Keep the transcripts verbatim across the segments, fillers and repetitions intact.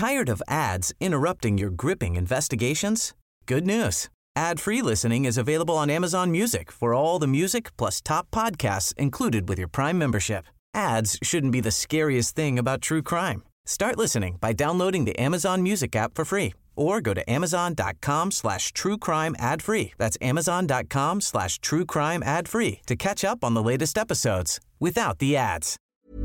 Tired of ads interrupting your gripping investigations? Good news. Ad-free listening is available on Amazon Music for all the music plus top podcasts included with your Prime membership. Ads shouldn't be the scariest thing about true crime. Start listening by downloading the Amazon Music app for free or go to amazon.com slash true crime ad free. That's amazon.com slash true crime ad free to catch up on the latest episodes without the ads.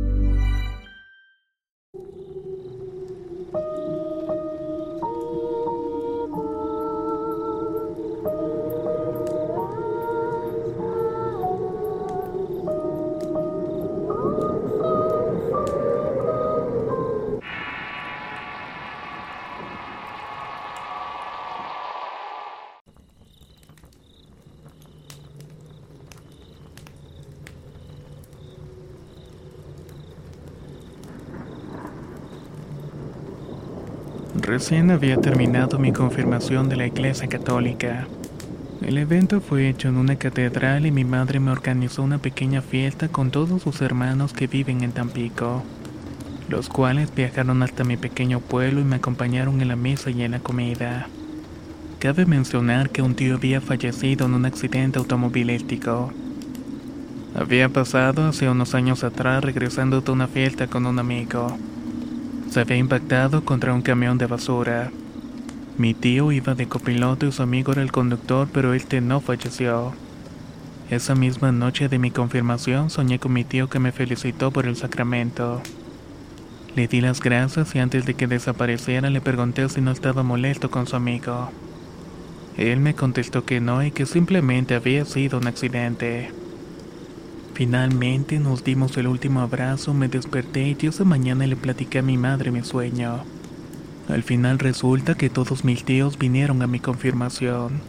Recién había terminado mi confirmación de la Iglesia Católica. El evento fue hecho en una catedral y mi madre me organizó una pequeña fiesta con todos sus hermanos que viven en Tampico, los cuales viajaron hasta mi pequeño pueblo y me acompañaron en la misa y en la comida. Cabe mencionar que un tío había fallecido en un accidente automovilístico. Había pasado hace unos años atrás regresando de una fiesta con un amigo. Se había impactado contra un camión de basura. Mi tío iba de copiloto y su amigo era el conductor, pero este no falleció. Esa misma noche de mi confirmación soñé con mi tío que me felicitó por el sacramento. Le di las gracias y antes de que desapareciera le pregunté si no estaba molesto con su amigo. Él me contestó que no y que simplemente había sido un accidente. Finalmente nos dimos el último abrazo, me desperté y esa mañana le platiqué a mi madre mi sueño. Al final resulta que todos mis tíos vinieron a mi confirmación.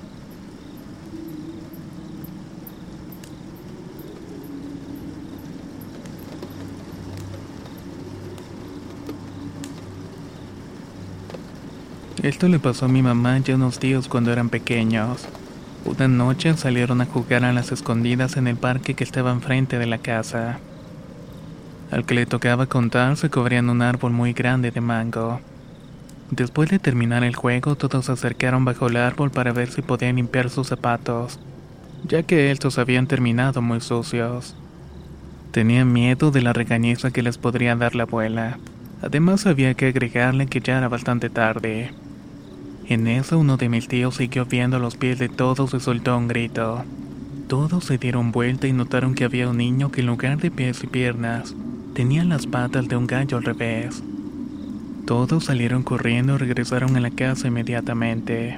Esto le pasó a mi mamá y a unos tíos cuando eran pequeños. Una noche salieron a jugar a las escondidas en el parque que estaba enfrente de la casa. Al que le tocaba contar se cubrían un árbol muy grande de mango. Después de terminar el juego, todos se acercaron bajo el árbol para ver si podían limpiar sus zapatos, ya que estos habían terminado muy sucios. Tenían miedo de la regañiza que les podría dar la abuela. Además había que agregarle que ya era bastante tarde. En eso uno de mis tíos siguió viendo los pies de todos y soltó un grito. Todos se dieron vuelta y notaron que había un niño que en lugar de pies y piernas, tenía las patas de un gallo al revés. Todos salieron corriendo y regresaron a la casa inmediatamente.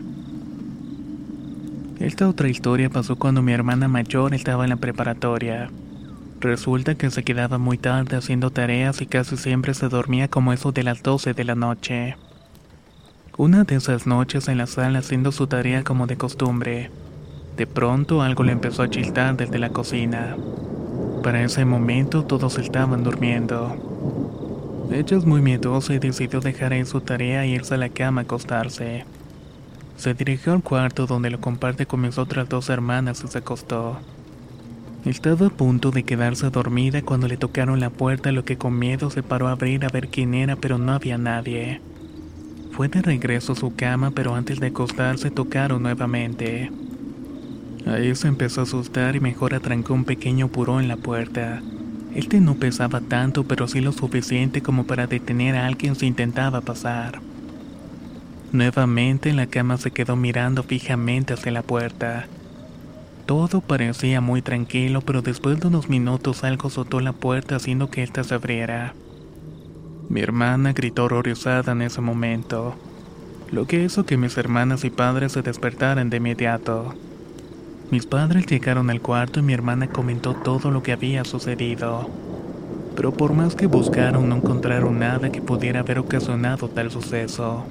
Esta otra historia pasó cuando mi hermana mayor estaba en la preparatoria. Resulta que se quedaba muy tarde haciendo tareas y casi siempre se dormía como eso de las doce de la noche. Una de esas noches en la sala haciendo su tarea como de costumbre, de pronto algo le empezó a chillar desde la cocina. Para ese momento todos estaban durmiendo. Ella es muy miedosa y decidió dejar ahí su tarea e irse a la cama a acostarse. Se dirigió al cuarto donde lo comparte con mis otras dos hermanas y se acostó. Estaba a punto de quedarse dormida cuando le tocaron la puerta, lo que con miedo se paró a abrir a ver quién era, pero no había nadie. Fue de regreso a su cama, pero antes de acostarse tocaron nuevamente. Ahí se empezó a asustar y mejor atrancó un pequeño puró en la puerta. Este no pesaba tanto, pero sí lo suficiente como para detener a alguien si intentaba pasar. Nuevamente en la cama se quedó mirando fijamente hacia la puerta. Todo parecía muy tranquilo, pero después de unos minutos algo azotó la puerta haciendo que ésta se abriera. Mi hermana gritó horrorizada en ese momento, lo que hizo que mis hermanas y padres se despertaran de inmediato. Mis padres llegaron al cuarto y mi hermana comentó todo lo que había sucedido, pero por más que buscaron no encontraron nada que pudiera haber ocasionado tal suceso.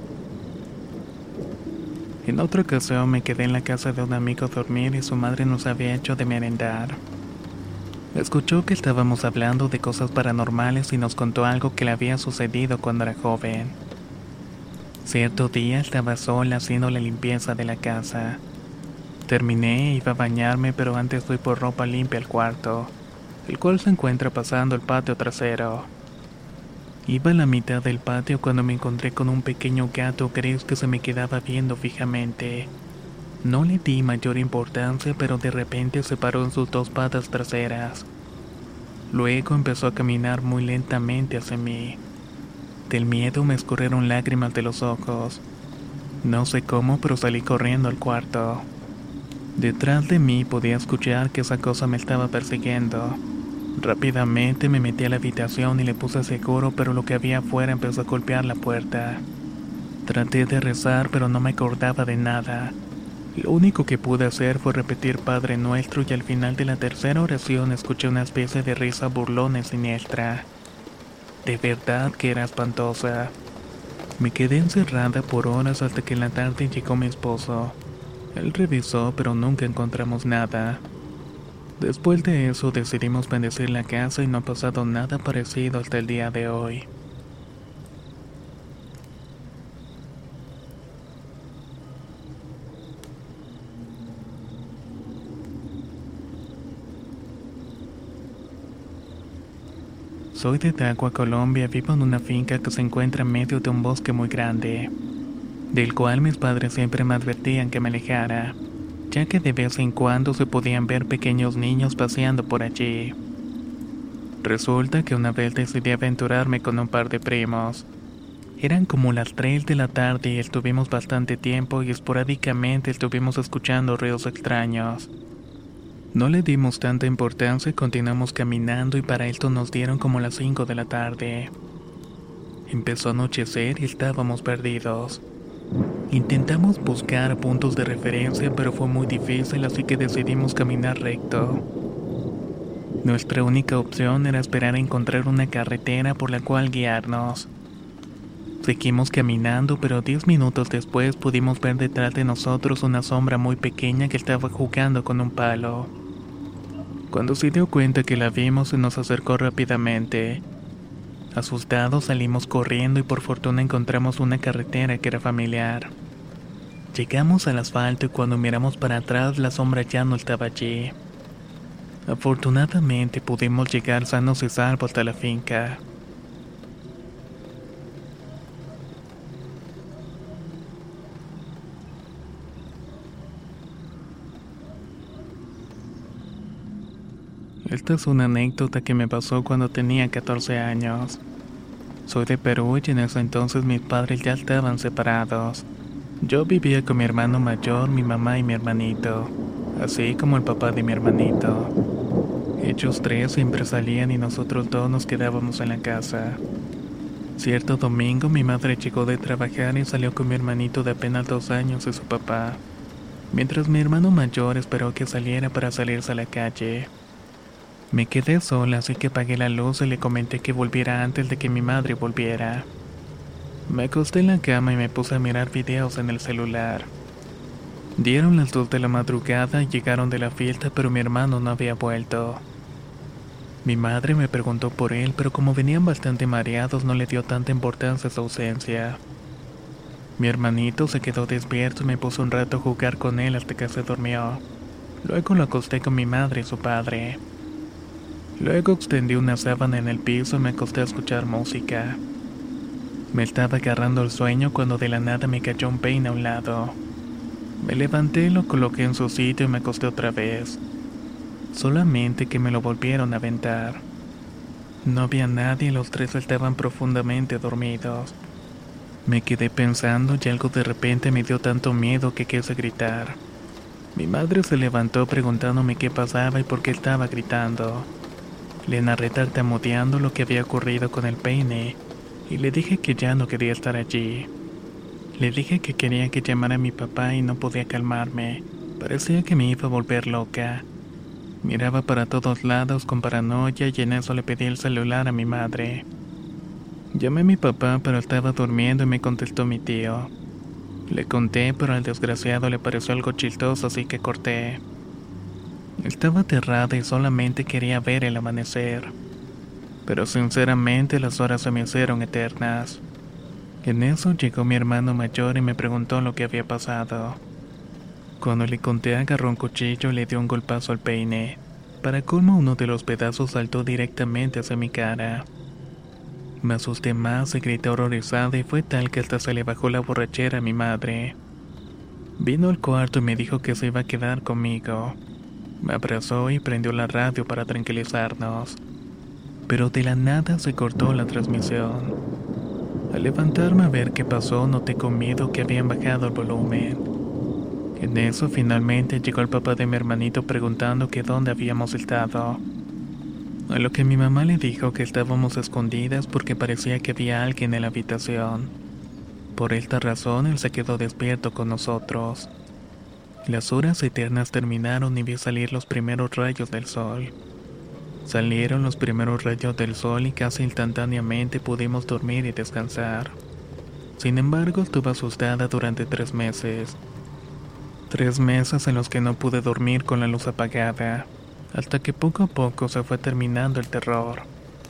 En otra ocasión me quedé en la casa de un amigo a dormir y su madre nos había hecho de merendar. Escuchó que estábamos hablando de cosas paranormales y nos contó algo que le había sucedido cuando era joven. Cierto día estaba sola haciendo la limpieza de la casa. Terminé e iba a bañarme, pero antes fui por ropa limpia al cuarto, el cual se encuentra pasando el patio trasero. Iba a la mitad del patio cuando me encontré con un pequeño gato gris que se me quedaba viendo fijamente. No le di mayor importancia, pero de repente se paró en sus dos patas traseras. Luego empezó a caminar muy lentamente hacia mí. Del miedo me escurrieron lágrimas de los ojos. No sé cómo, pero salí corriendo al cuarto. Detrás de mí podía escuchar que esa cosa me estaba persiguiendo. Rápidamente me metí a la habitación y le puse seguro, pero lo que había afuera empezó a golpear la puerta. Traté de rezar, pero no me acordaba de nada. Lo único que pude hacer fue repetir Padre Nuestro y al final de la tercera oración escuché una especie de risa burlona y siniestra. De verdad que era espantosa. Me quedé encerrada por horas hasta que en la tarde llegó mi esposo. Él revisó, pero nunca encontramos nada. Después de eso decidimos bendecir la casa y no ha pasado nada parecido hasta el día de hoy. Soy de Tagua, Colombia, vivo en una finca que se encuentra en medio de un bosque muy grande, del cual mis padres siempre me advertían que me alejara, ya que de vez en cuando se podían ver pequeños niños paseando por allí. Resulta que una vez decidí aventurarme con un par de primos. Eran como las tres de la tarde y estuvimos bastante tiempo y esporádicamente estuvimos escuchando ruidos extraños. No le dimos tanta importancia y continuamos caminando y para esto nos dieron como las cinco de la tarde. Empezó a anochecer y estábamos perdidos. Intentamos buscar puntos de referencia, pero fue muy difícil, así que decidimos caminar recto. Nuestra única opción era esperar a encontrar una carretera por la cual guiarnos. Seguimos caminando, pero diez minutos después pudimos ver detrás de nosotros una sombra muy pequeña que estaba jugando con un palo. Cuando se dio cuenta que la vimos, se nos acercó rápidamente. Asustados salimos corriendo y por fortuna encontramos una carretera que era familiar. Llegamos al asfalto y cuando miramos para atrás la sombra ya no estaba allí. Afortunadamente pudimos llegar sanos y salvos hasta la finca. Esta es una anécdota que me pasó cuando tenía catorce años. Soy de Perú y en ese entonces mis padres ya estaban separados. Yo vivía con mi hermano mayor, mi mamá y mi hermanito, así como el papá de mi hermanito. Ellos tres siempre salían y nosotros dos nos quedábamos en la casa. Cierto domingo mi madre llegó de trabajar y salió con mi hermanito de apenas dos años y su papá, mientras mi hermano mayor esperó que saliera para salirse a la calle. Me quedé sola, así que apagué la luz y le comenté que volviera antes de que mi madre volviera. Me acosté en la cama y me puse a mirar videos en el celular. Dieron las dos de la madrugada y llegaron de la fiesta, pero mi hermano no había vuelto. Mi madre me preguntó por él, pero como venían bastante mareados no le dio tanta importancia a su ausencia. Mi hermanito se quedó despierto y me puso un rato a jugar con él hasta que se durmió. Luego lo acosté con mi madre y su padre. Luego extendí una sábana en el piso y me acosté a escuchar música. Me estaba agarrando el sueño cuando de la nada me cayó un peine a un lado. Me levanté, lo coloqué en su sitio y me acosté otra vez. Solamente que me lo volvieron a aventar. No había nadie y los tres estaban profundamente dormidos. Me quedé pensando y algo de repente me dio tanto miedo que quise gritar. Mi madre se levantó preguntándome qué pasaba y por qué estaba gritando. Le narré tartamudeando lo que había ocurrido con el peine y le dije que ya no quería estar allí. Le dije que quería que llamara a mi papá y no podía calmarme. Parecía que me iba a volver loca. Miraba para todos lados con paranoia y en eso le pedí el celular a mi madre. Llamé a mi papá, pero estaba durmiendo y me contestó mi tío. Le conté, pero al desgraciado le pareció algo chistoso, así que corté. Estaba aterrada y solamente quería ver el amanecer. Pero sinceramente las horas se me hicieron eternas. En eso llegó mi hermano mayor y me preguntó lo que había pasado. Cuando le conté, agarró un cuchillo y le dio un golpazo al peine. Para colmo, uno de los pedazos saltó directamente hacia mi cara. Me asusté más y grité horrorizada y fue tal que hasta se le bajó la borrachera a mi madre. Vino al cuarto y me dijo que se iba a quedar conmigo. Me abrazó y prendió la radio para tranquilizarnos. Pero de la nada se cortó la transmisión. Al levantarme a ver qué pasó, noté con miedo que habían bajado el volumen. En eso finalmente llegó el papá de mi hermanito preguntando que dónde habíamos estado. A lo que mi mamá le dijo que estábamos escondidas porque parecía que había alguien en la habitación. Por esta razón él se quedó despierto con nosotros. Las horas eternas terminaron y vi salir los primeros rayos del sol. Salieron los primeros rayos del sol y casi instantáneamente pudimos dormir y descansar. Sin embargo, estuve asustada durante tres meses. Tres meses en los que no pude dormir con la luz apagada, hasta que poco a poco se fue terminando el terror.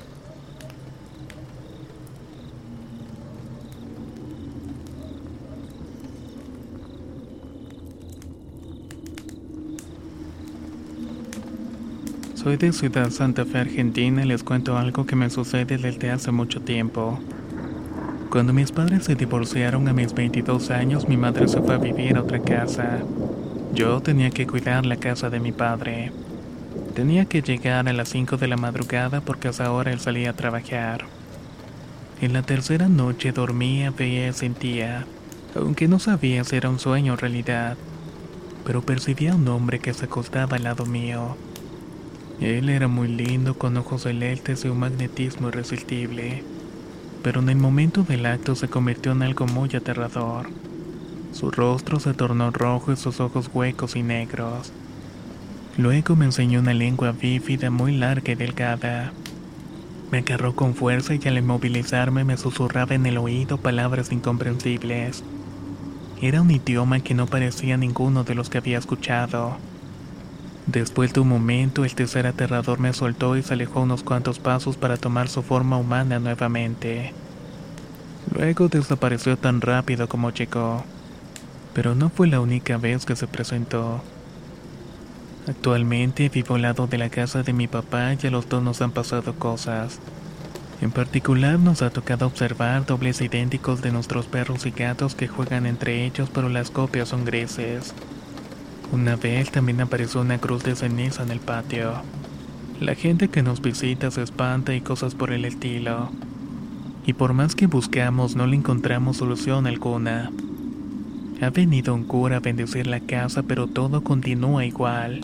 Soy de Ciudad Santa Fe, Argentina, y les cuento algo que me sucede desde hace mucho tiempo. Cuando mis padres se divorciaron a mis veintidós años, mi madre se fue a vivir a otra casa. Yo tenía que cuidar la casa de mi padre. Tenía que llegar a las cinco de la madrugada porque a esa hora él salía a trabajar. En la tercera noche dormía, veía y sentía, aunque no sabía si era un sueño o realidad, pero percibía a un hombre que se acostaba al lado mío. Él era muy lindo, con ojos celestes y un magnetismo irresistible, pero en el momento del acto se convirtió en algo muy aterrador. Su rostro se tornó rojo y sus ojos huecos y negros. Luego me enseñó una lengua bífida muy larga y delgada. Me agarró con fuerza y al inmovilizarme me susurraba en el oído palabras incomprensibles. Era un idioma que no parecía ninguno de los que había escuchado. Después de un momento, este ser aterrador me soltó y se alejó unos cuantos pasos para tomar su forma humana nuevamente. Luego desapareció tan rápido como llegó, pero no fue la única vez que se presentó. Actualmente vivo al lado de la casa de mi papá y a los dos nos han pasado cosas. En particular nos ha tocado observar dobles idénticos de nuestros perros y gatos que juegan entre ellos, pero las copias son grises. Una vez también apareció una cruz de ceniza en el patio. La gente que nos visita se espanta y cosas por el estilo. Y por más que buscamos no le encontramos solución alguna. Ha venido un cura a bendecir la casa, pero todo continúa igual.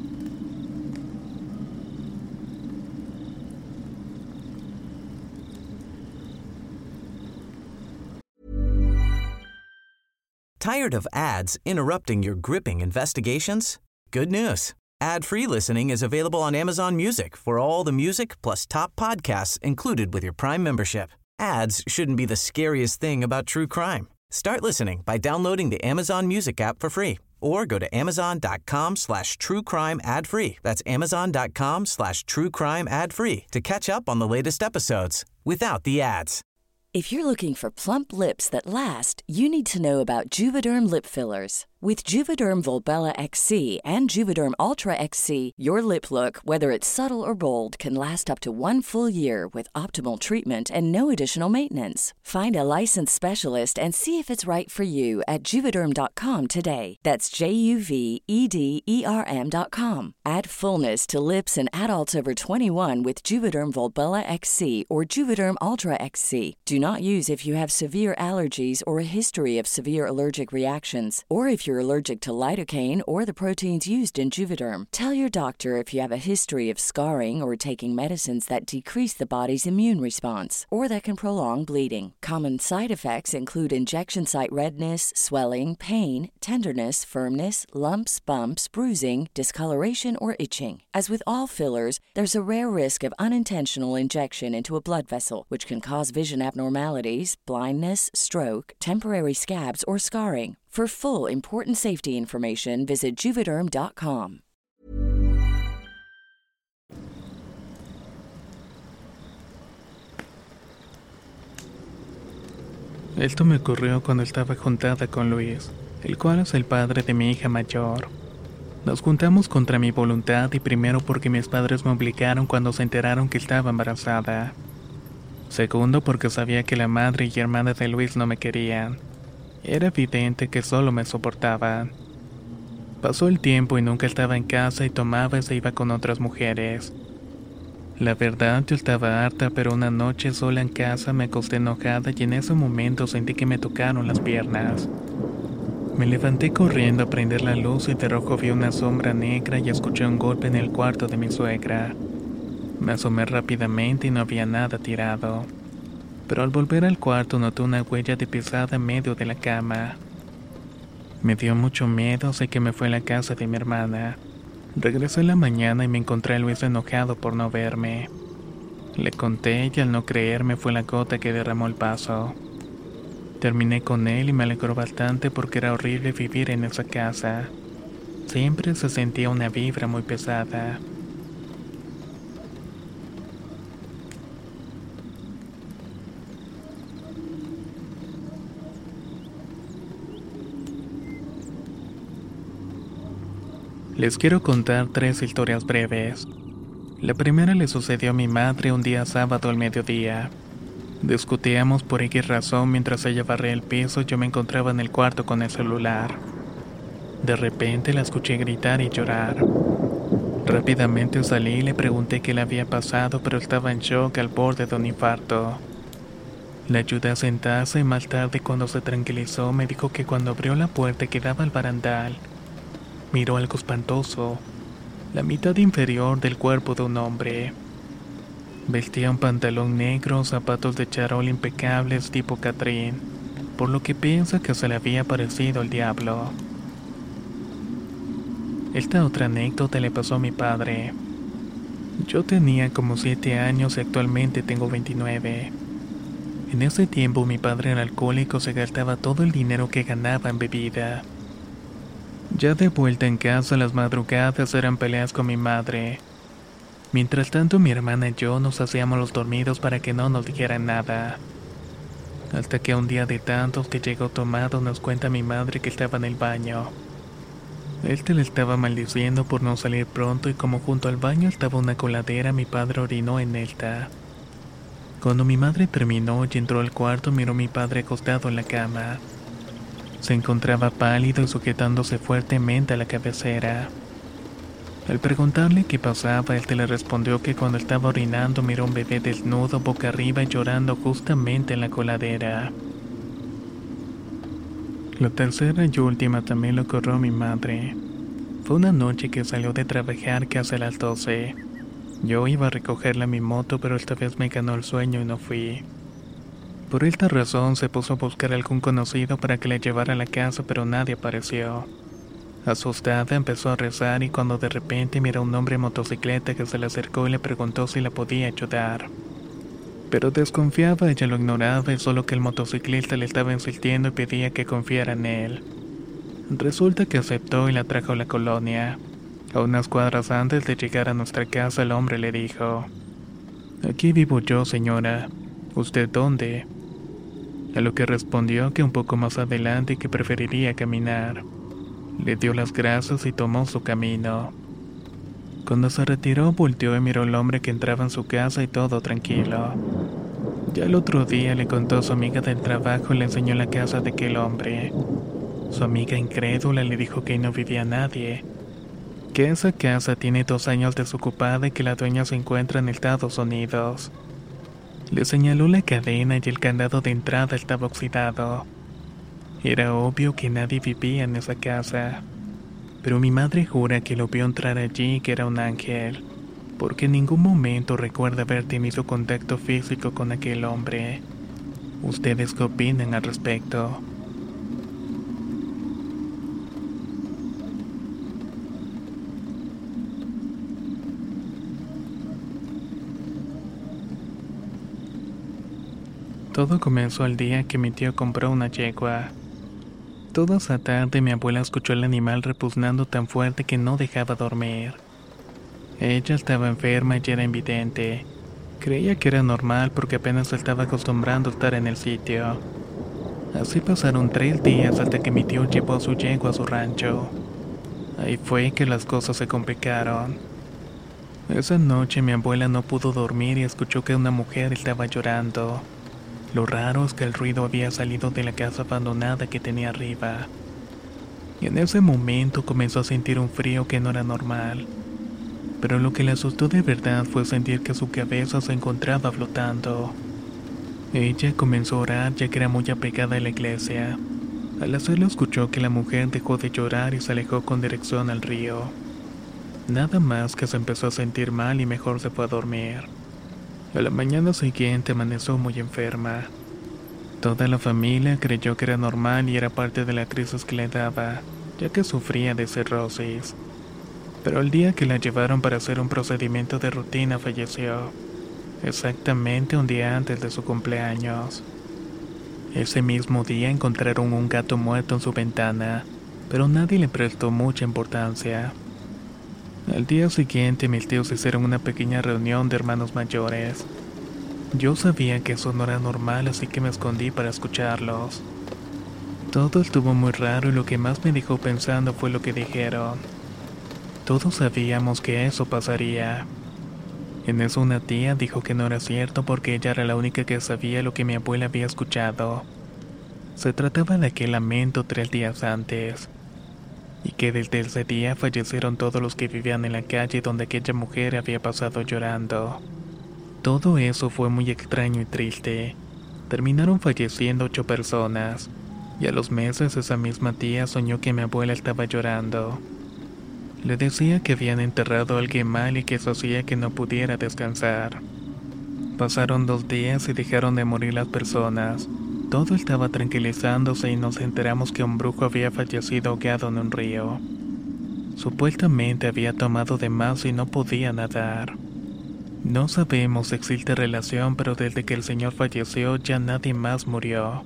Tired of ads interrupting your gripping investigations? Good news. Ad-free listening is available on Amazon Music for all the music plus top podcasts included with your Prime membership. Ads shouldn't be the scariest thing about true crime. Start listening by downloading the Amazon Music app for free or go to amazon.com slash true crime ad free. That's amazon.com slash true crime ad free to catch up on the latest episodes without the ads. If you're looking for plump lips that last, you need to know about Juvederm lip fillers. With Juvederm Volbella X C and Juvederm Ultra X C, your lip look, whether it's subtle or bold, can last up to one full year with optimal treatment and no additional maintenance. Find a licensed specialist and see if it's right for you at Juvederm dot com today. That's J U V E D E R M dot com. Add fullness to lips in adults over twenty-one with Juvederm Volbella X C or Juvederm Ultra X C. Do not use if you have severe allergies or a history of severe allergic reactions, or if you're allergic to lidocaine or the proteins used in Juvederm. Tell your doctor if you have a history of scarring or taking medicines that decrease the body's immune response or that can prolong bleeding. Common side effects include injection site redness, swelling, pain, tenderness, firmness, lumps, bumps, bruising, discoloration, or itching. As with all fillers, there's a rare risk of unintentional injection into a blood vessel, which can cause vision abnormalities, blindness, stroke, temporary scabs, or scarring. For full important safety information, visit Juvederm dot com. Esto me ocurrió cuando estaba juntada con Luis, el cual es el padre de mi hija mayor. Nos juntamos contra mi voluntad y primero porque mis padres me obligaron cuando se enteraron que estaba embarazada. Segundo, porque sabía que la madre y hermana de Luis no me querían. Era evidente que solo me soportaban. Pasó el tiempo y nunca estaba en casa y tomaba y se iba con otras mujeres. La verdad, yo estaba harta, pero una noche sola en casa me acosté enojada y en ese momento sentí que me tocaron las piernas. Me levanté corriendo a prender la luz y de rojo vi una sombra negra y escuché un golpe en el cuarto de mi suegra. Me asomé rápidamente y no había nada tirado. Pero al volver al cuarto noté una huella de pisada en medio de la cama. Me dio mucho miedo, sé que me fue a la casa de mi hermana. Regresé en la mañana y me encontré a Luis enojado por no verme. Le conté y al no creerme fue la gota que derramó el vaso. Terminé con él y me alegró bastante porque era horrible vivir en esa casa. Siempre se sentía una vibra muy pesada. Les quiero contar tres historias breves. La primera le sucedió a mi madre un día sábado al mediodía. Discutíamos por X razón mientras ella barría el piso y yo me encontraba en el cuarto con el celular. De repente la escuché gritar y llorar. Rápidamente salí y le pregunté qué le había pasado, pero estaba en shock al borde de un infarto. La ayudé a sentarse y más tarde, cuando se tranquilizó, me dijo que cuando abrió la puerta que daba al barandal, miró algo espantoso, la mitad inferior del cuerpo de un hombre. Vestía un pantalón negro, zapatos de charol impecables tipo Catrín, por lo que piensa que se le había parecido el diablo. Esta otra anécdota le pasó a mi padre. Yo tenía como siete años y actualmente tengo veintinueve. En ese tiempo mi padre era alcohólico, se gastaba todo el dinero que ganaba en bebida. Ya de vuelta en casa, las madrugadas eran peleas con mi madre. Mientras tanto, mi hermana y yo nos hacíamos los dormidos para que no nos dijeran nada. Hasta que un día de tantos que llegó tomado nos cuenta mi madre que estaba en el baño. Él te le estaba maldiciendo por no salir pronto y como junto al baño estaba una coladera, mi padre orinó en esta. Cuando mi madre terminó y entró al cuarto, miró a mi padre acostado en la cama. Se encontraba pálido y sujetándose fuertemente a la cabecera. Al preguntarle qué pasaba, él te le respondió que cuando estaba orinando miró a un bebé desnudo boca arriba y llorando justamente en la coladera. La tercera y última también le ocurrió a mi madre. Fue una noche que salió de trabajar casi a las doce. Yo iba a recogerla en mi moto, pero esta vez me ganó el sueño y no fui. Por esta razón se puso a buscar a algún conocido para que le llevara a la casa, pero nadie apareció. Asustada empezó a rezar y cuando de repente miró a un hombre en motocicleta que se le acercó y le preguntó si la podía ayudar. Pero desconfiaba, ella lo ignoraba y solo que el motociclista le estaba insistiendo y pedía que confiara en él. Resulta que aceptó y la trajo a la colonia. A unas cuadras antes de llegar a nuestra casa, el hombre le dijo: «Aquí vivo yo, señora. ¿Usted dónde?». A lo que respondió que un poco más adelante y que preferiría caminar. Le dio las gracias y tomó su camino. Cuando se retiró, volteó y miró al hombre que entraba en su casa y todo tranquilo. Ya el otro día le contó a su amiga del trabajo y le enseñó la casa de aquel hombre. Su amiga incrédula le dijo que ahí no vivía nadie, que esa casa tiene dos años desocupada y que la dueña se encuentra en Estados Unidos. Le señaló la cadena y el candado de entrada estaba oxidado. Era obvio que nadie vivía en esa casa, pero mi madre jura que lo vio entrar allí y que era un ángel, porque en ningún momento recuerda haber tenido contacto físico con aquel hombre. ¿Ustedes qué opinan al respecto? Todo comenzó el día que mi tío compró una yegua. Toda esa tarde mi abuela escuchó el animal repugnando tan fuerte que no dejaba dormir. Ella estaba enferma y era invidente. Creía que era normal porque apenas se estaba acostumbrando a estar en el sitio. Así pasaron tres días hasta que mi tío llevó a su yegua a su rancho. Ahí fue que las cosas se complicaron. Esa noche mi abuela no pudo dormir y escuchó que una mujer estaba llorando. Lo raro es que el ruido había salido de la casa abandonada que tenía arriba. Y en ese momento comenzó a sentir un frío que no era normal. Pero lo que le asustó de verdad fue sentir que su cabeza se encontraba flotando. Ella comenzó a orar ya que era muy apegada a la iglesia. Al hacerlo escuchó que la mujer dejó de llorar y se alejó con dirección al río. Nada más que se empezó a sentir mal y mejor se fue a dormir. A la mañana siguiente amaneció muy enferma. Toda la familia creyó que era normal y era parte de la crisis que le daba, ya que sufría de cirrosis. Pero el día que la llevaron para hacer un procedimiento de rutina falleció, exactamente un día antes de su cumpleaños. Ese mismo día encontraron un gato muerto en su ventana, pero nadie le prestó mucha importancia. Al día siguiente mis tíos hicieron una pequeña reunión de hermanos mayores. Yo sabía que eso no era normal, así que me escondí para escucharlos. Todo estuvo muy raro y lo que más me dejó pensando fue lo que dijeron. Todos sabíamos que eso pasaría. En eso una tía dijo que no era cierto porque ella era la única que sabía lo que mi abuela había escuchado. Se trataba de aquel lamento tres días antes. Y que desde ese día fallecieron todos los que vivían en la calle donde aquella mujer había pasado llorando. Todo eso fue muy extraño y triste. Terminaron falleciendo ocho personas, y a los meses esa misma tía soñó que mi abuela estaba llorando. Le decía que habían enterrado a alguien mal y que eso hacía que no pudiera descansar. Pasaron dos días y dejaron de morir las personas. Todo estaba tranquilizándose y nos enteramos que un brujo había fallecido ahogado en un río. Supuestamente había tomado de más y no podía nadar. No sabemos si existe relación, pero desde que el señor falleció ya nadie más murió.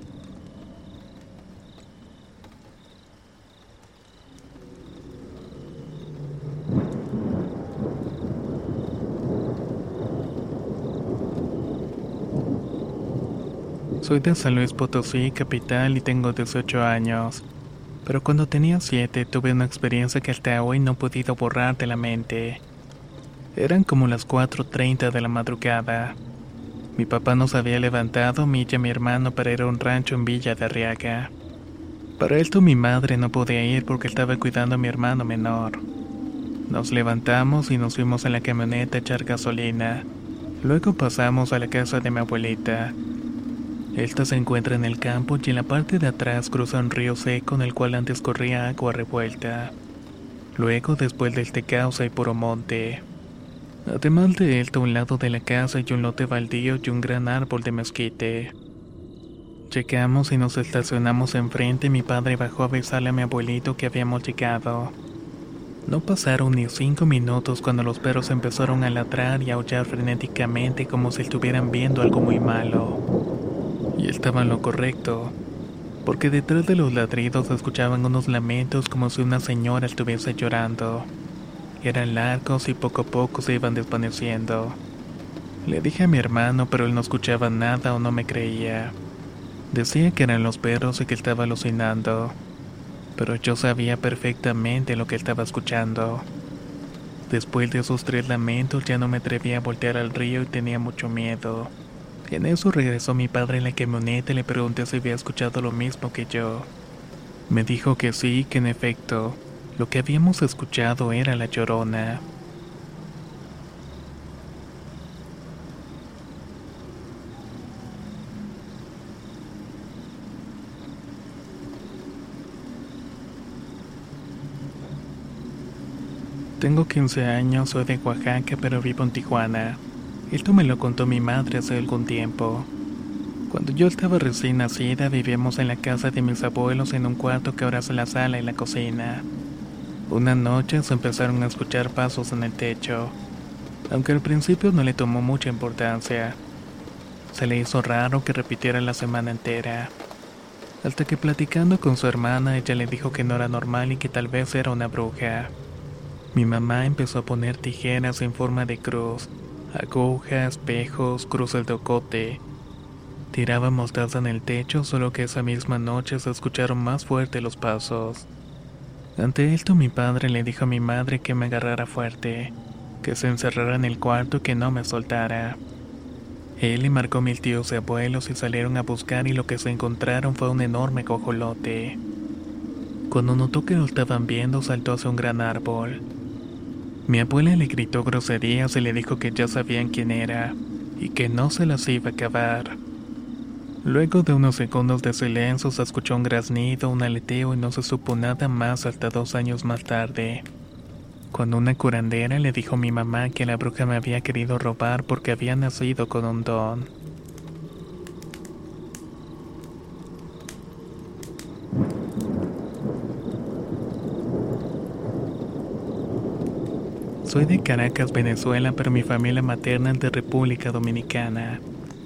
Soy de San Luis Potosí, capital, y tengo dieciocho años. Pero cuando tenía siete tuve una experiencia que hasta hoy no he podido borrar de la mente. Eran como las cuatro treinta de la madrugada. Mi papá nos había levantado, a mí y a mi hermano, para ir a un rancho en Villa de Arriaga. Para esto mi madre no podía ir porque estaba cuidando a mi hermano menor. Nos levantamos y nos fuimos en la camioneta a echar gasolina. Luego pasamos a la casa de mi abuelita. Esta se encuentra en el campo y en la parte de atrás cruza un río seco en el cual antes corría agua revuelta. Luego, después de este cauce hay puro monte. Además de esto, a un lado de la casa hay un lote baldío y un gran árbol de mezquite. Llegamos y nos estacionamos enfrente y mi padre bajó a besarle a mi abuelito que habíamos llegado. No pasaron ni cinco minutos cuando los perros empezaron a ladrar y a aullar frenéticamente como si estuvieran viendo algo muy malo. Y estaba en lo correcto, porque detrás de los ladridos se escuchaban unos lamentos como si una señora estuviese llorando. Eran largos y poco a poco se iban desvaneciendo. Le dije a mi hermano, pero él no escuchaba nada o no me creía. Decía que eran los perros y que estaba alucinando, pero yo sabía perfectamente lo que estaba escuchando. Después de esos tres lamentos ya no me atrevía a voltear al río y tenía mucho miedo. En eso regresó mi padre en la camioneta y le pregunté si había escuchado lo mismo que yo. Me dijo que sí, que en efecto, lo que habíamos escuchado era la Llorona. Tengo quince años, soy de Oaxaca, pero vivo en Tijuana. Esto me lo contó mi madre hace algún tiempo. Cuando yo estaba recién nacida, vivíamos en la casa de mis abuelos en un cuarto que ahora es la sala y la cocina. Una noche se empezaron a escuchar pasos en el techo, aunque al principio no le tomó mucha importancia. Se le hizo raro que repitiera la semana entera, hasta que platicando con su hermana, ella le dijo que no era normal y que tal vez era una bruja. Mi mamá empezó a poner tijeras en forma de cruz, agujas, espejos, cruces de ocote. Tiraba mostaza en el techo, solo que esa misma noche se escucharon más fuerte los pasos. Ante esto mi padre le dijo a mi madre que me agarrara fuerte, que se encerrara en el cuarto y que no me soltara. Él le marcó a mis tíos y abuelos y salieron a buscar y lo que se encontraron fue un enorme cojolote. Cuando notó que lo estaban viendo, saltó hacia un gran árbol. Mi abuela le gritó groserías y le dijo que ya sabían quién era y que no se las iba a acabar. Luego de unos segundos de silencio se escuchó un graznido, un aleteo y no se supo nada más hasta dos años más tarde, cuando una curandera le dijo a mi mamá que la bruja me había querido robar porque había nacido con un don. Soy de Caracas, Venezuela, pero mi familia materna es de República Dominicana.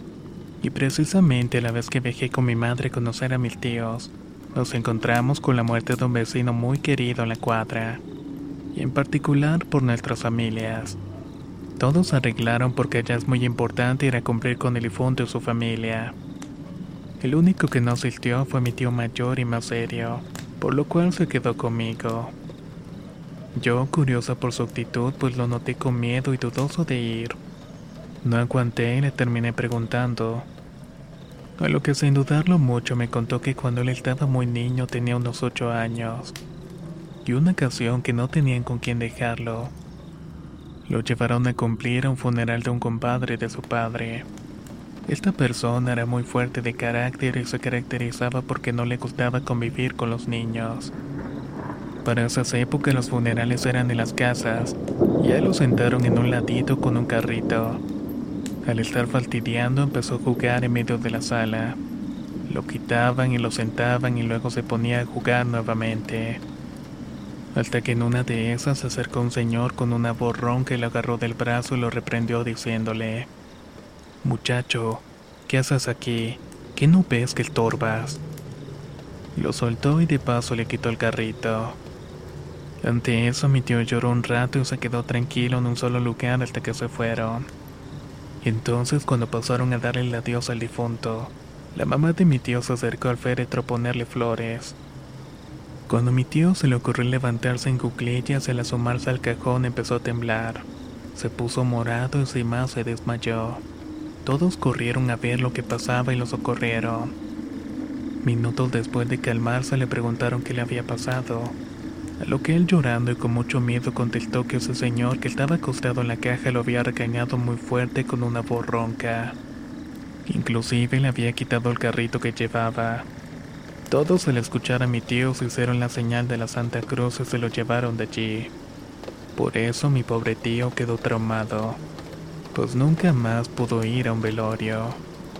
Y precisamente la vez que viajé con mi madre a conocer a mis tíos, nos encontramos con la muerte de un vecino muy querido en la cuadra, y en particular por nuestras familias. Todos arreglaron porque ya es muy importante ir a cumplir con el difunto y su familia. El único que no asistió fue mi tío mayor y más serio, por lo cual se quedó conmigo. Yo, curiosa por su actitud, pues lo noté con miedo y dudoso de ir. No aguanté y le terminé preguntando. A lo que sin dudarlo mucho me contó que cuando él estaba muy niño tenía unos ocho años. Y una ocasión que no tenían con quién dejarlo. Lo llevaron a cumplir a un funeral de un compadre de su padre. Esta persona era muy fuerte de carácter y se caracterizaba porque no le gustaba convivir con los niños. Para esas épocas los funerales eran en las casas, y a él lo sentaron en un ladito con un carrito. Al estar fastidiando empezó a jugar en medio de la sala. Lo quitaban y lo sentaban y luego se ponía a jugar nuevamente. Hasta que en una de esas se acercó un señor con una voz ronca y lo agarró del brazo y lo reprendió diciéndole: «Muchacho, ¿qué haces aquí? ¿Qué no ves que estorbas?». Lo soltó y de paso le quitó el carrito. Ante eso mi tío lloró un rato y se quedó tranquilo en un solo lugar hasta que se fueron. Entonces, cuando pasaron a darle el adiós al difunto, la mamá de mi tío se acercó al féretro a ponerle flores. Cuando mi tío se le ocurrió levantarse en cuclillas y al asomarse al cajón empezó a temblar. Se puso morado y sin más se desmayó. Todos corrieron a ver lo que pasaba y lo socorrieron. Minutos después de calmarse le preguntaron qué le había pasado. A lo que él, llorando y con mucho miedo, contestó que ese señor que estaba acostado en la caja lo había regañado muy fuerte con una voz ronca. Inclusive le había quitado el carrito que llevaba. Todos, al escuchar a mi tío, se hicieron la señal de la Santa Cruz y se lo llevaron de allí. Por eso mi pobre tío quedó traumado, pues nunca más pudo ir a un velorio.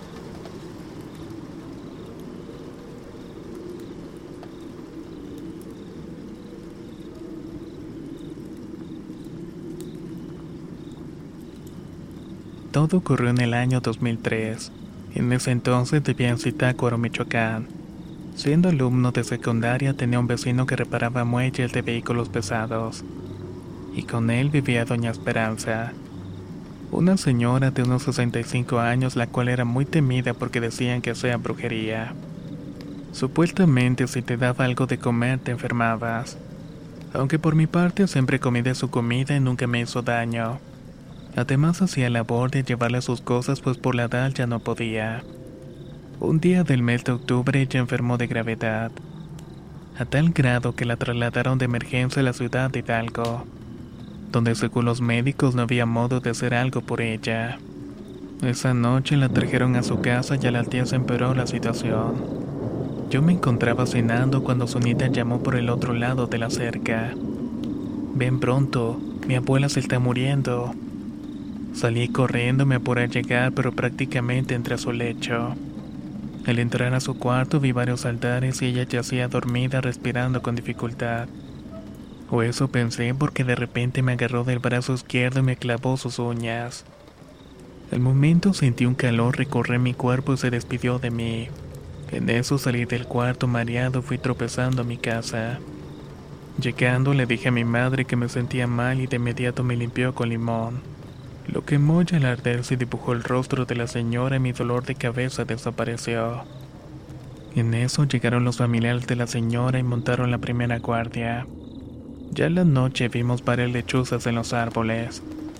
Todo ocurrió en el año dos mil tres. En ese entonces vivía en Zitácuaro, Michoacán. Siendo alumno de secundaria tenía un vecino que reparaba muelles de vehículos pesados. Y con él vivía doña Esperanza, una señora de unos sesenta y cinco años, la cual era muy temida porque decían que hacía brujería. Supuestamente si te daba algo de comer te enfermabas. Aunque por mi parte siempre comí de su comida y nunca me hizo daño. Además hacía labor de llevarle sus cosas, pues por la edad ya no podía. Un día del mes de octubre ella enfermó de gravedad, a tal grado que la trasladaron de emergencia a la ciudad de Hidalgo, donde según los médicos no había modo de hacer algo por ella. Esa noche la trajeron a su casa y a las diez empeoró la situación. Yo me encontraba cenando cuando Sonita llamó por el otro lado de la cerca: «Ven pronto, mi abuela se está muriendo». Salí corriendo, me apuré a llegar, pero prácticamente entré a su lecho. Al entrar a su cuarto vi varios altares y ella yacía dormida, respirando con dificultad. O eso pensé, porque de repente me agarró del brazo izquierdo y me clavó sus uñas. Al momento sentí un calor recorrer mi cuerpo y se despidió de mí. En eso salí del cuarto mareado y fui tropezando a mi casa. Llegando le dije a mi madre que me sentía mal y de inmediato me limpió con limón. Lo quemó y al arder se dibujó el rostro de la señora y mi dolor de cabeza desapareció. En eso llegaron los familiares de la señora y montaron la primera guardia. Ya en la noche vimos varias lechuzas en los árboles.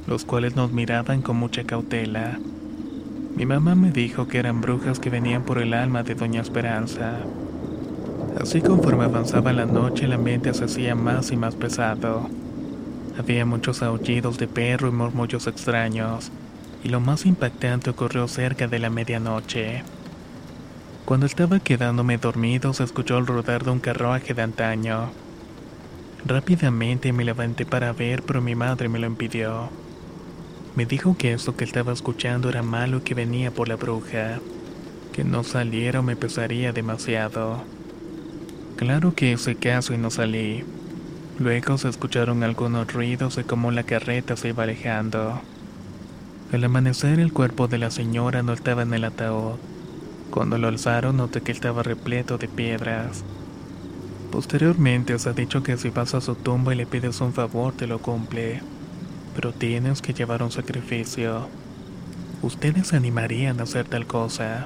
los cuales nos miraban con mucha cautela. Mi mamá me dijo que eran brujas que venían por el alma de Doña Esperanza. Así conforme avanzaba la noche, el ambiente se hacía más y más pesado. Había muchos aullidos de perro y murmullos extraños, y lo más impactante ocurrió cerca de la medianoche. Cuando estaba quedándome dormido, se escuchó el rodar de un carruaje de antaño. Rápidamente me levanté para ver, pero mi madre me lo impidió. Me dijo que eso que estaba escuchando era malo y que venía por la bruja, que no saliera o me pesaría demasiado. Claro que hice caso y no salí. Luego se escucharon algunos ruidos de cómo la carreta se iba alejando. Al amanecer, el cuerpo de la señora no estaba en el ataúd. Cuando lo alzaron, noté que estaba repleto de piedras. Posteriormente os ha dicho que si vas a su tumba y le pides un favor, te lo cumple. Pero tienes que llevar un sacrificio. ¿Ustedes se animarían a hacer tal cosa?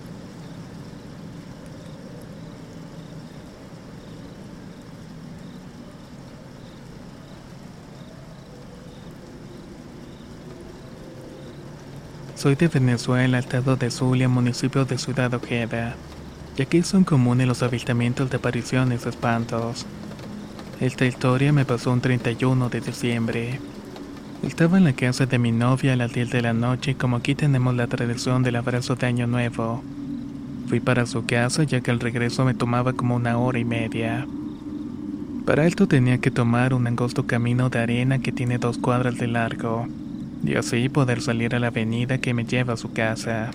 Soy de Venezuela, estado de Zulia, municipio de Ciudad Ojeda, y aquí son comunes los avistamientos de apariciones y espantos. Esta historia me pasó un treinta y uno de diciembre. Estaba en la casa de mi novia a las diez de la noche y como aquí tenemos la tradición del abrazo de Año Nuevo, fui para su casa ya que el regreso me tomaba como una hora y media. Para esto tenía que tomar un angosto camino de arena que tiene dos cuadras de largo, y así poder salir a la avenida que me lleva a su casa.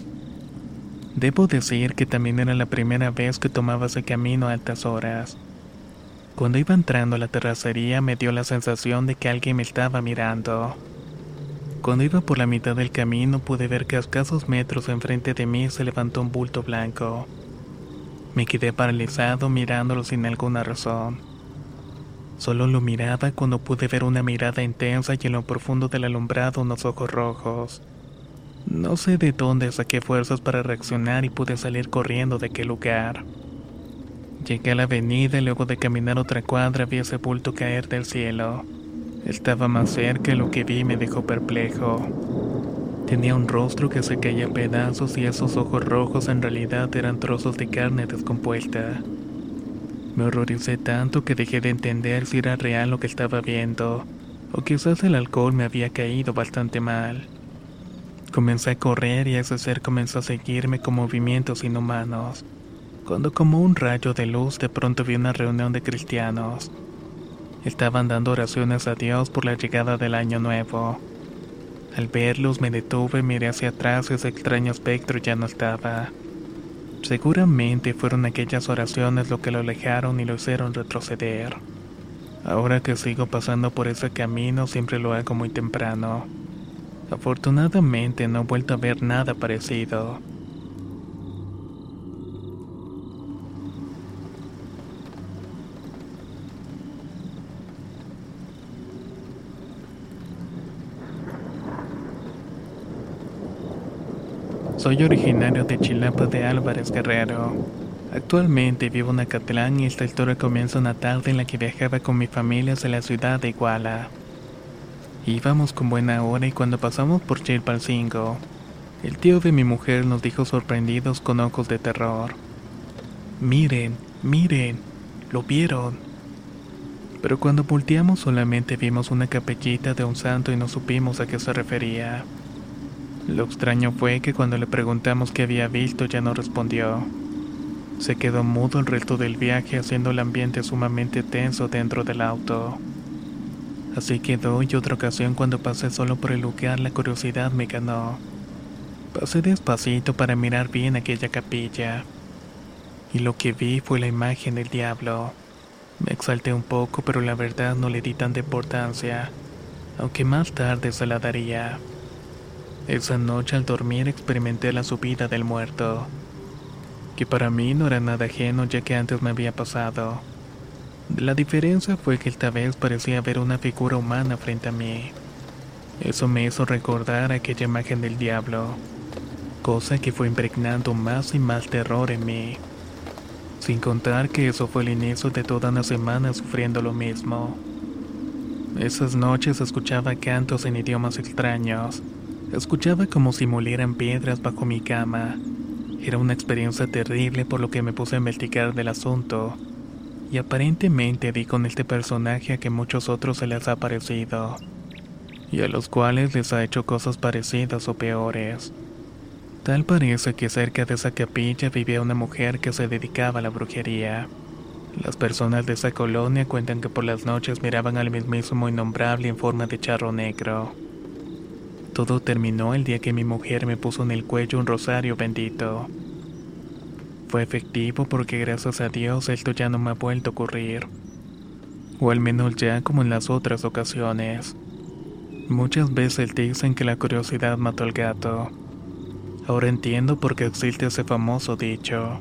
Debo decir que también era la primera vez que tomaba ese camino a altas horas. Cuando iba entrando a la terracería me dio la sensación de que alguien me estaba mirando. Cuando iba por la mitad del camino pude ver que a escasos metros enfrente de mí se levantó un bulto blanco. Me quedé paralizado mirándolo sin alguna razón. Solo lo miraba cuando pude ver una mirada intensa y en lo profundo del alumbrado unos ojos rojos. No sé de dónde saqué fuerzas para reaccionar y pude salir corriendo de aquel lugar. Llegué a la avenida y luego de caminar otra cuadra vi ese bulto caer del cielo. Estaba más cerca y lo que vi me dejó perplejo. Tenía un rostro que se caía a pedazos y esos ojos rojos en realidad eran trozos de carne descompuesta. Me horroricé tanto que dejé de entender si era real lo que estaba viendo, o quizás el alcohol me había caído bastante mal. Comencé a correr y ese ser comenzó a seguirme con movimientos inhumanos, cuando como un rayo de luz de pronto vi una reunión de cristianos. Estaban dando oraciones a Dios por la llegada del año nuevo. Al verlos me detuve, miré hacia atrás y ese extraño espectro ya no estaba. Seguramente fueron aquellas oraciones lo que lo alejaron y lo hicieron retroceder. Ahora que sigo pasando por ese camino siempre lo hago muy temprano. Afortunadamente no he vuelto a ver nada parecido. Soy originario de Chilapa de Álvarez, Guerrero. Actualmente vivo en Acatlán y esta historia comienza una tarde en la que viajaba con mi familia hacia la ciudad de Iguala. Íbamos con buena hora y cuando pasamos por Chilpancingo, el tío de mi mujer nos dijo sorprendidos con ojos de terror: «Miren, miren, ¿lo vieron?». Pero cuando volteamos solamente vimos una capillita de un santo y no supimos a qué se refería. Lo extraño fue que cuando le preguntamos qué había visto ya no respondió. Se quedó mudo el resto del viaje haciendo el ambiente sumamente tenso dentro del auto. Así quedó y otra ocasión cuando pasé solo por el lugar la curiosidad me ganó. Pasé despacito para mirar bien aquella capilla. Y lo que vi fue la imagen del diablo. Me exalté un poco pero la verdad no le di tanta importancia, aunque más tarde se la daría. Esa noche al dormir experimenté la subida del muerto, que para mí no era nada ajeno ya que antes me había pasado. La diferencia fue que esta vez parecía haber una figura humana frente a mí. Eso me hizo recordar aquella imagen del diablo, cosa que fue impregnando más y más terror en mí. Sin contar que eso fue el inicio de toda una semana sufriendo lo mismo. Esas noches escuchaba cantos en idiomas extraños. Escuchaba como si molieran piedras bajo mi cama. Era una experiencia terrible, por lo que me puse a investigar del asunto. Y aparentemente di con este personaje a que muchos otros se les ha parecido. Y a los cuales les ha hecho cosas parecidas o peores. Tal parece que cerca de esa capilla vivía una mujer que se dedicaba a la brujería. Las personas de esa colonia cuentan que por las noches miraban al mismísimo innombrable en forma de charro negro. Todo terminó el día que mi mujer me puso en el cuello un rosario bendito. Fue efectivo porque gracias a Dios esto ya no me ha vuelto a ocurrir. O al menos ya como en las otras ocasiones. Muchas veces dicen que la curiosidad mató al gato. Ahora entiendo por qué existe ese famoso dicho.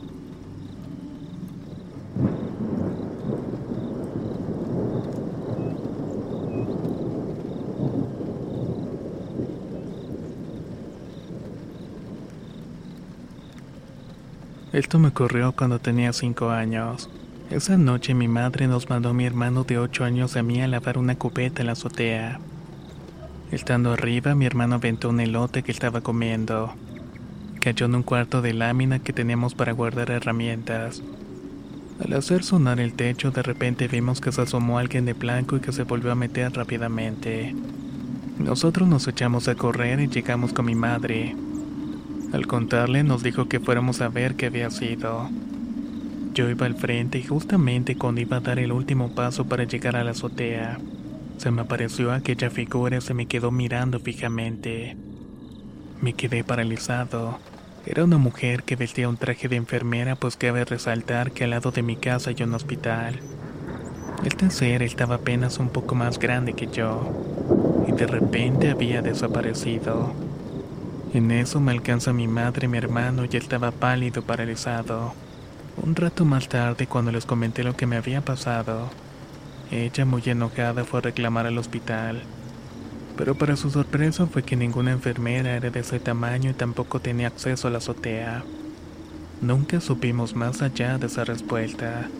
Esto me ocurrió cuando tenía cinco años. Esa noche mi madre nos mandó a mi hermano de ocho años y a mí a lavar una cubeta en la azotea. Estando arriba, mi hermano aventó un elote que estaba comiendo. Cayó en un cuarto de lámina que teníamos para guardar herramientas. Al hacer sonar el techo, de repente vimos que se asomó alguien de blanco y que se volvió a meter rápidamente. Nosotros nos echamos a correr y llegamos con mi madre. Al contarle, nos dijo que fuéramos a ver qué había sido. Yo iba al frente y justamente cuando iba a dar el último paso para llegar a la azotea, se me apareció aquella figura y se me quedó mirando fijamente. Me quedé paralizado. Era una mujer que vestía un traje de enfermera, pues cabe resaltar que al lado de mi casa hay un hospital. Este ser estaba apenas un poco más grande que yo, y de repente había desaparecido. En eso me alcanza mi madre y mi hermano y él estaba pálido, paralizado. Un rato más tarde, cuando les comenté lo que me había pasado, ella, muy enojada, fue a reclamar al hospital. Pero para su sorpresa fue que ninguna enfermera era de ese tamaño y tampoco tenía acceso a la azotea. Nunca supimos más allá de esa respuesta.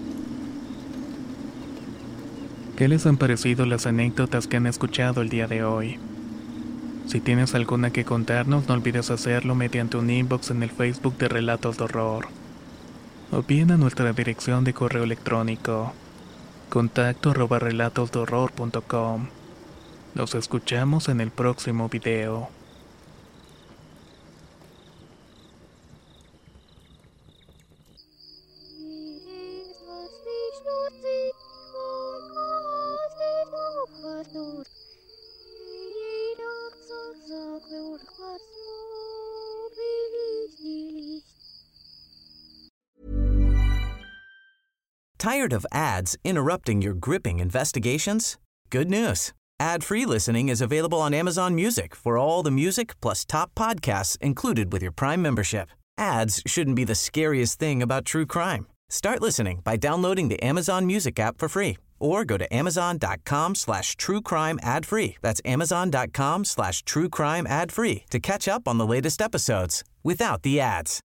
¿Qué les han parecido las anécdotas que han escuchado el día de hoy? Si tienes alguna que contarnos, no olvides hacerlo mediante un inbox en el Facebook de Relatos de Horror. O bien a nuestra dirección de correo electrónico, contacto arroba relatosdehorror punto com. Nos escuchamos en el próximo video. Tired of ads interrupting your gripping investigations? Good news. Ad-free listening is available on Amazon Music for all the music plus top podcasts included with your Prime membership. Ads shouldn't be the scariest thing about true crime. Start listening by downloading the Amazon Music app for free or go to amazon.com slash true crime ad free. That's amazon.com slash true crime ad free to catch up on the latest episodes without the ads.